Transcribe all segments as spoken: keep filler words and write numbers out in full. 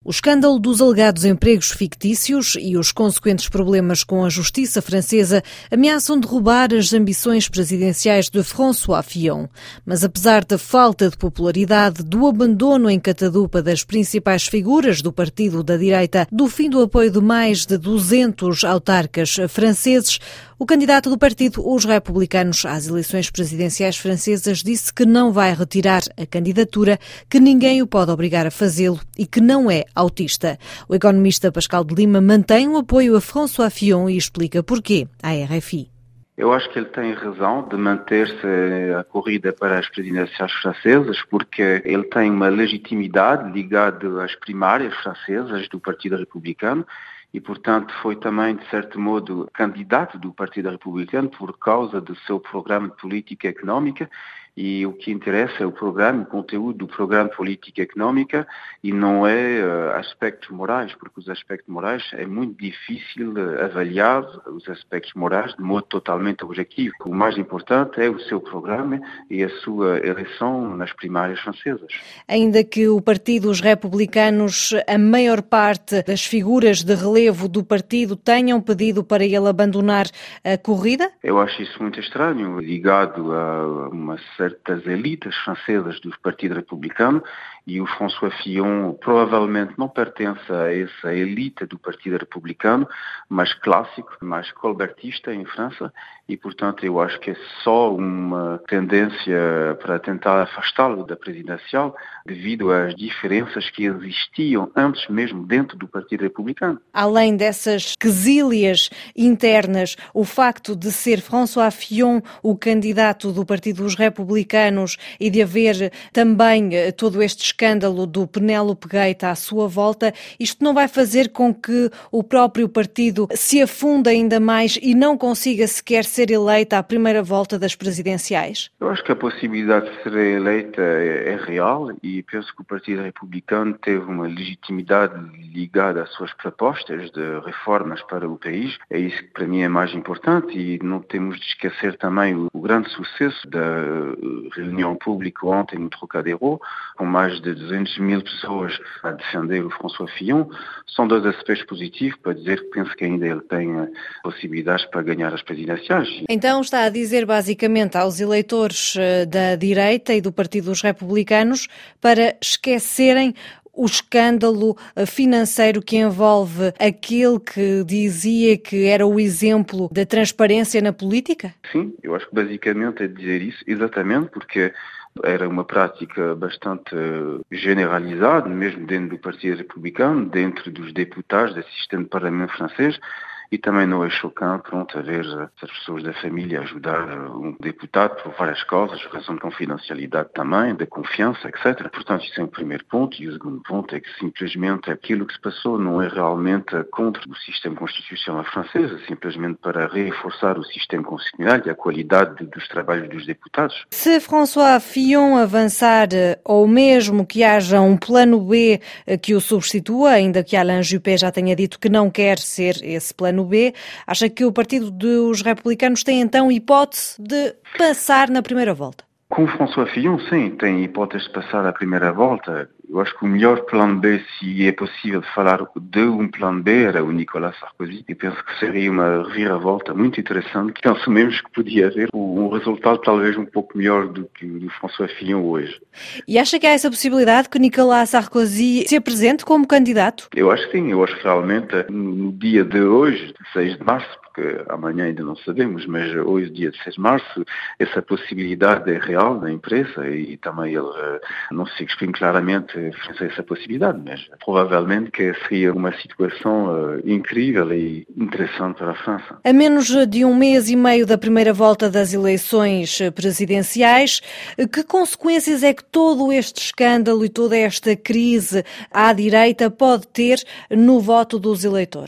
O escândalo dos alegados empregos fictícios e os consequentes problemas com a justiça francesa ameaçam derrubar as ambições presidenciais de François Fillon. Mas apesar da falta de popularidade, do abandono em catadupa das principais figuras do partido da direita, do fim do apoio de mais de duzentos autarcas franceses, o candidato do partido, os Republicanos, às eleições presidenciais francesas, disse que não vai retirar a candidatura, que ninguém o pode obrigar a fazê-lo e que não é autista. O economista Pascal de Lima mantém o apoio a François Fillon e explica porquê à R F I. Eu acho que ele tem razão de manter-se a corrida para as presidenciais francesas, porque ele tem uma legitimidade ligada às primárias francesas do Partido Republicano e, portanto, foi também, de certo modo, candidato do Partido Republicano por causa do seu programa de política económica. E o que interessa é o programa, o conteúdo do programa de política económica e não é uh, aspectos morais, porque os aspectos morais é muito difícil uh, avaliar os aspectos morais de modo totalmente objetivo. O mais importante é o seu programa e a sua eleição nas primárias francesas. Ainda que o partido, os republicanos, a maior parte das figuras de relevo do partido tenham pedido para ele abandonar a corrida? Eu acho isso muito estranho, ligado a uma certas elites francesas do Partido Republicano, e o François Fillon provavelmente não pertence a essa elite do Partido Republicano, mais clássico, mais colbertista em França, e portanto eu acho que é só uma tendência para tentar afastá-lo da presidencial devido às diferenças que existiam antes mesmo dentro do Partido Republicano. Além dessas quesílias internas, o facto de ser François Fillon o candidato do Partido dos Republicanos e de haver também todo este escândalo do Penélope Gate à sua volta, isto não vai fazer com que o próprio partido se afunde ainda mais e não consiga sequer ser eleita à primeira volta das presidenciais? Eu acho que a possibilidade de ser eleita é, é real e penso que o Partido Republicano teve uma legitimidade ligada às suas propostas de reformas para o país. É isso que para mim é mais importante e não temos de esquecer também o, o grande sucesso da reunião pública ontem no Trocadero, com mais de duzentas mil pessoas a defender o François Fillon. São dois aspectos positivos para dizer que penso que ainda ele tem possibilidades para ganhar as presidenciais. Então está a dizer basicamente aos eleitores da direita e do Partido dos Republicanos para esquecerem o escândalo financeiro que envolve aquele que dizia que era o exemplo da transparência na política? Sim, eu acho que basicamente é dizer isso, exatamente, porque era uma prática bastante generalizada, mesmo dentro do Partido Republicano, dentro dos deputados do sistema de parlamento francês. E também não é chocante, pronto, a ver as pessoas da família ajudar um deputado por várias causas, razão de confidencialidade também, de confiança, etcétera. Portanto, isso é o primeiro ponto. E o segundo ponto é que simplesmente aquilo que se passou não é realmente contra o sistema constitucional francês, é simplesmente para reforçar o sistema constitucional e a qualidade dos trabalhos dos deputados. Se François Fillon avançar, ou mesmo que haja um plano B que o substitua, ainda que Alain Juppé já tenha dito que não quer ser esse plano B, acha que o Partido dos Republicanos tem então hipótese de passar na primeira volta? Com François Fillon, sim, tem hipótese de passar a primeira volta. Eu acho que o melhor plano B, se é possível falar de um plano B, era o Nicolas Sarkozy. E penso que seria uma reviravolta muito interessante. Penso mesmo que podia haver um resultado talvez um pouco melhor do que o do François Fillon hoje. E acha que há essa possibilidade que Nicolas Sarkozy se apresente como candidato? Eu acho que sim. Eu acho que realmente no dia de hoje, seis de março, porque amanhã ainda não sabemos, mas hoje, dia de seis de março, essa possibilidade é real na imprensa e também ele não se exprime claramente frente a essa possibilidade, mas provavelmente que seria uma situação uh, incrível e interessante para a França. A menos de um mês e meio da primeira volta das eleições presidenciais, que consequências é que todo este escândalo e toda esta crise à direita pode ter no voto dos eleitores?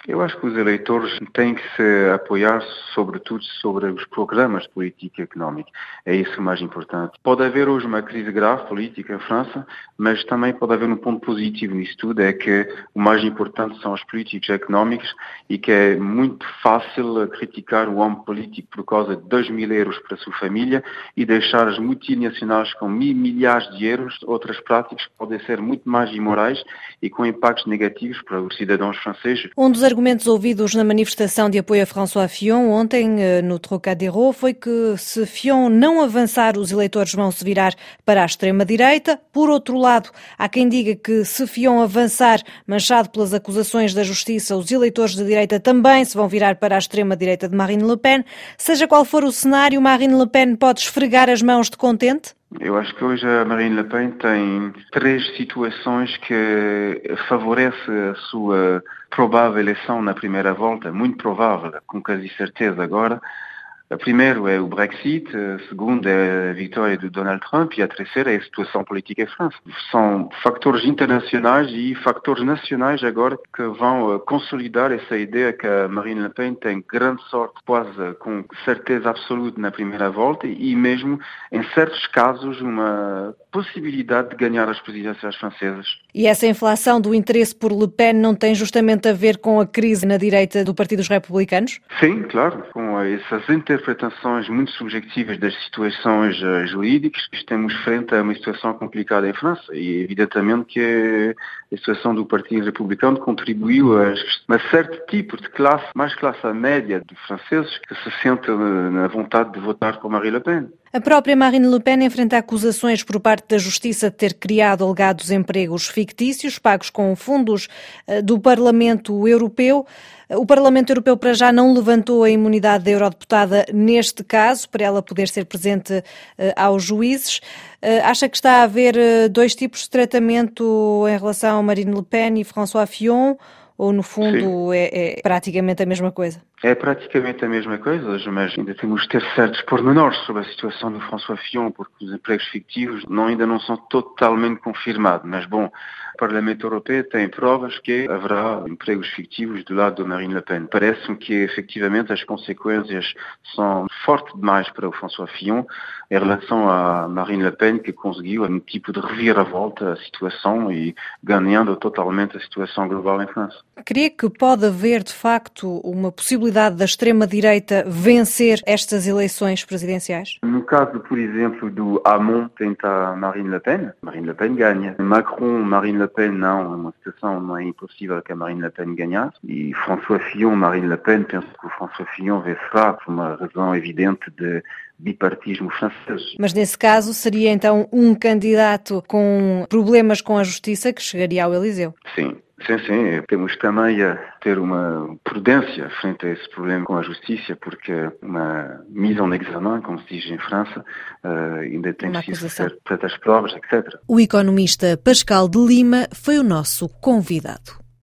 Eu acho que os eleitores têm que se apoiar sobretudo sobre os programas de política económica. É isso o mais importante. Pode haver hoje uma crise grave política em França, mas também pode haver um ponto positivo nisso tudo, é que o mais importante são as políticas económicas e que é muito fácil criticar o homem político por causa de dois mil euros para a sua família e deixar as multinacionais com mil milhares de euros, outras práticas que podem ser muito mais imorais e com impactos negativos para os cidadãos franceses. Um dos argumentos ouvidos na manifestação de apoio a François Fillon ontem no Trocadéro foi que se Fillon não avançar, os eleitores vão se virar para a extrema-direita. Por outro lado, há quem diga que se Fillon avançar, manchado pelas acusações da justiça, os eleitores da direita também se vão virar para a extrema-direita de Marine Le Pen. Seja qual for o cenário, Marine Le Pen pode esfregar as mãos de contente? Eu acho que hoje a Marine Le Pen tem três situações que favorecem a sua provável eleição na primeira volta, muito provável, com quase certeza agora. A primeira é o Brexit, a segunda é a vitória de Donald Trump e a terceira é a situação política em França. São fatores internacionais e fatores nacionais agora que vão consolidar essa ideia que a Marine Le Pen tem grande sorte, quase com certeza absoluta na primeira volta e mesmo, em certos casos, uma possibilidade de ganhar as presidências francesas. E essa inflação do interesse por Le Pen não tem justamente a ver com a crise na direita do Partido dos Republicanos? Sim, claro, com essas interpretações muito subjetivas das situações uh, jurídicas, estamos frente a uma situação complicada em França e evidentemente que a situação do Partido Republicano contribuiu a um certo tipo de classe, mais classe média de franceses que se sente na vontade de votar por Marine Le Pen. A própria Marine Le Pen enfrenta acusações por parte da Justiça de ter criado alegados empregos fictícios, pagos com fundos do Parlamento Europeu. O Parlamento Europeu, para já, não levantou a imunidade da eurodeputada neste caso, para ela poder ser presente aos juízes. Acha que está a haver dois tipos de tratamento em relação a Marine Le Pen e François Fillon? Ou, no fundo, é, é praticamente a mesma coisa? É praticamente a mesma coisa, mas ainda temos de ter certos pormenores sobre a situação do François Fillon, porque os empregos fictivos não, ainda não são totalmente confirmados. Mas, bom, o Parlamento Europeu tem provas que haverá empregos fictivos do lado de Marine Le Pen. Parece-me que, efetivamente, as consequências são fortes demais para o François Fillon em relação a Marine Le Pen, que conseguiu um tipo de reviravolta a situação e ganhando totalmente a situação global em França. Crê que pode haver, de facto, uma possibilidade da extrema-direita vencer estas eleições presidenciais? No caso, por exemplo, do Hamon tenta Marine Le Pen, Marine Le Pen ganha. Macron, Marine Le Pen não, é uma situação não é impossível que a Marine Le Pen ganhasse. E François Fillon, Marine Le Pen, penso que o François Fillon vencerá por uma razão evidente de bipartismo francês. Mas nesse caso seria então um candidato com problemas com a justiça que chegaria ao Eliseu? Sim. Sim, sim, temos também a ter uma prudência frente a esse problema com a justiça, porque uma mise en examen, como se diz em França, uh, ainda tem que ser feitas provas, etcétera. O economista Pascal de Lima foi o nosso convidado.